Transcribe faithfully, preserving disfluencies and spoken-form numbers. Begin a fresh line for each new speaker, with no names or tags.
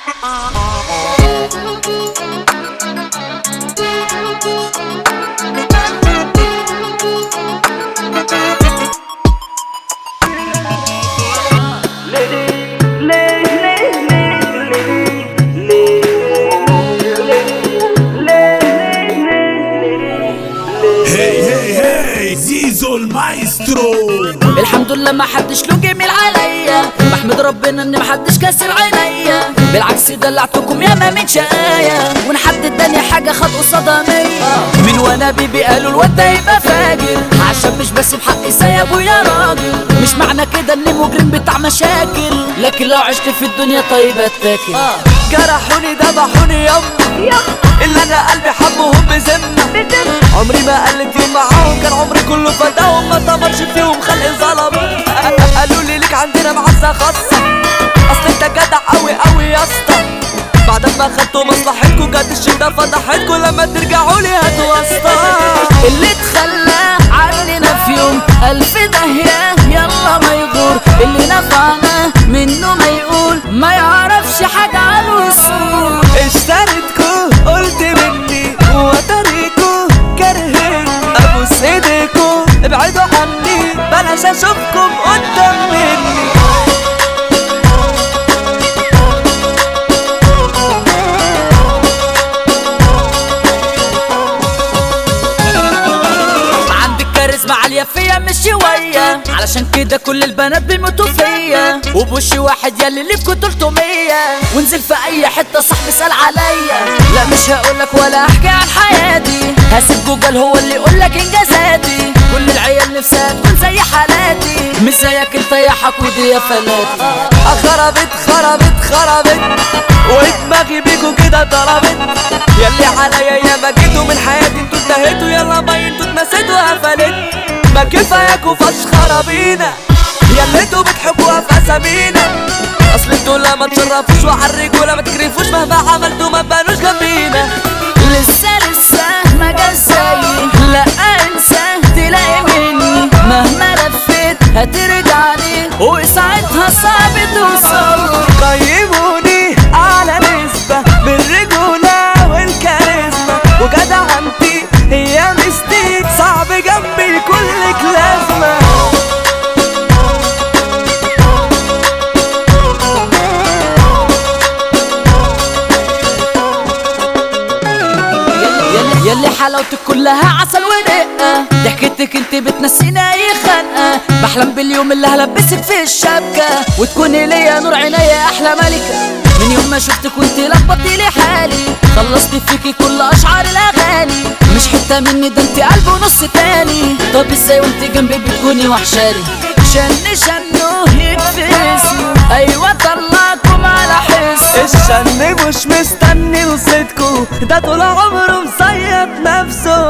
زيزو المايسترو.
الحمد لله ما حدش له جميل عليا، بحمد ربنا ان ما حدش كسر عينيا، بالعكس دلعتكم ياما من شقايا، ونحد اداني حاجه خد قصادها مية. من وانا بيبي قالوا الواد ده يبقى فاجر، عشان مش بس بحقي سايبه يا راجل، مش معنى كده اني مجرم بتاع مشاكل، لكن لو عشت في الدنيا طيب اتاكل.
جرحوني ذبحوني يما، اللي انا قلبي حبهم بذمه، عمري ما قلت يوم معاهم، كان عمري كله فداهم، ما طمرش فيهم خلق ظلم. قالوا لي ليك عندنا معزه خاصه، اصل انت جدع قوي قوي يا اسطى، بعد ما خدتوا مصلحتكوا جت الشده فضحتكوا، لما ترجعوا لي هاتوا واسطه.
اللي اتخلى عننا في يوم الف داهيه يلا ما يغور، اللي نفعنا منه ما يقول، ما يعرفش حاجه عن الوصول.
اشتريتكوا قلت مني وطريقكوا كرهني، ابوس ايديكوا ابعدوا عني، بلاش اشوفكم قدام مني.
كاريزما عالية فيا مش شوية، علشان كده كل البنات بيموتوا فيا، وبوشي واحد ياللي ليه في تلتمية، وانزل في اي حتة صاحبي سأل عليا، لا مش هقولك ولا احكي عن حياتي، هسيب جوجل هو اللي يقولك انجازاتي، كل العيال نفسها تكون زي حالاتي، مش زيك انت يا حقودي يا فلاتي.
خربت خربت خربت ودماغي بيكوا كده ضربت، ياللي عليا يا ما جيتوا من حياتي انتوا انتهيتوا، يلا باي انتوا اتنسيتوا قفلت، ما كفاياكوا فشخرة بينا، ياللي انتوا بتحبوها في اسامينا، اصل انتوا لا ما تشرفوش وعالرجولة ما تكرفوش، مهما عملتوا ما تبانوش جنبينا.
لسه لسه ما جاش زيي، لا انسى تلاقي مني، مهما لفيت هترجعني، وساعتها صعب توصل.
قيموني على نسبة بالرجولة والكاريزما، وجدعنتي هي مستيك، صعب جنبي كلك لازمة.
ياللي حلاوتك كلها عسل ودقة، ضحكتك انت بتنسينا اي خنقة، بحلم باليوم اللي هلبسك في الشبكة، وتكوني ليا نور عينيا احلى ملكة، من يوم ما شفتك وانت لخبطتي لي حالي، خلصت فيكي كل اشعار الاغاني، مش حتة مني ده انت قلب ونص تاني، طب ازاي وانت جنبي بتكوني وحشاني، شن شنو يكفي اسمه، ايوه طلعكم على حس،
الشن مش مستني وصيتكوا، ده طول عمره مصيد نفسه،